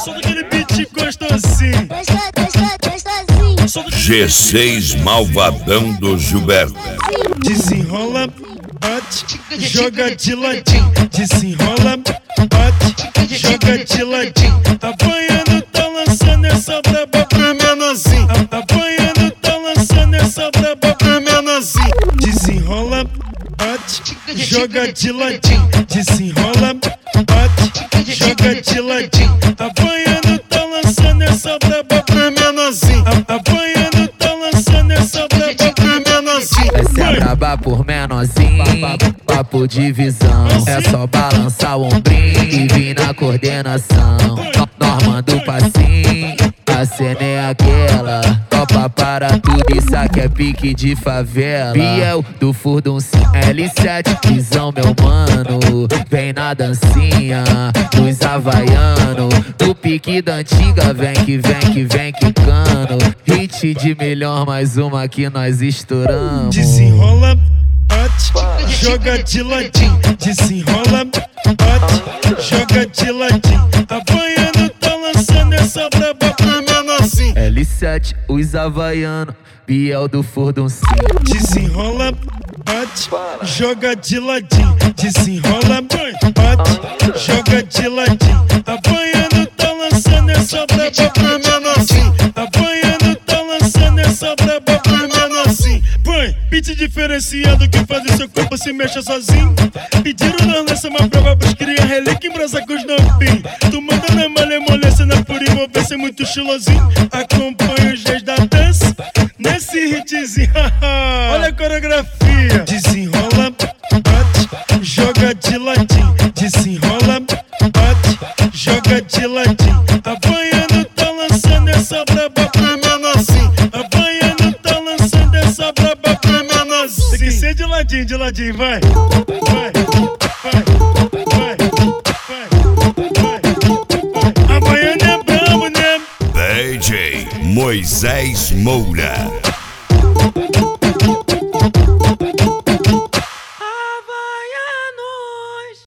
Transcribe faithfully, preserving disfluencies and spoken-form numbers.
Solta aquele beat gostosinho. G seis Malvadão do Gilberto. Desenrola, bate, joga de ladinho. Desenrola, bate, joga de ladinho. Apanhando, tá lançando essa braba pro menorzinho. Apanhando, tá lançando essa braba pro menorzinho. Desenrola, bate, joga de ladinho. Desenrola, bate, joga de ladinho. Apanhando, tá lançando essa braba pro menorzinho. Apanhando, tá lançando essa braba pro menorzinho. Essa é a braba por menorzinho, papo de visão. É só balançar o ombrinho e vir na coordenação. Normando o passinho, a cena é aquela. Topa para tudo, isso aqui é pique de favela. Biel do Furduncinho, L sete, visão meu mano. Vem na dancinha, dos havaiano. Do pique da antiga, vem que vem que vem quicando. Hit de melhor, mais uma que nós estouramos. Desenrola, bate, joga de ladinho. Desenrola, bate, joga de ladinho. Apanhando, tá lançando essa braba pro menorzinho. L sete, os havaiano, Biel do Furduncinho. Desenrola, bate, joga de ladinho. Desenrola, bate, joga de ladinho. Apanhando, tá lançando essa braba pro menorzinho. Apanhando, tá lançando essa braba pro menorzinho. Põe, beat diferenciado que faz o seu corpo se mexa sozinho. Pediram nós lança uma braba pros cria, relíquia em brasa com os novinhos. Tu manda na malemolência, na pura envolvência, muito estilosinho. Acompanha os reis da dança nesse hitzinho. Olha a coreografia. Desenrola, bate, joga de ladinho. Desenrola, bate, joga de ladinho. Apanhando, tá lançando essa braba pro menorzinho. Apanhando, tá lançando essa braba pro menorzinho. Tem que ser de ladinho, de ladinho, vai. Vai, vai, vai, vai, vai. Apanhando é brabo, né? D J Moisés Moura.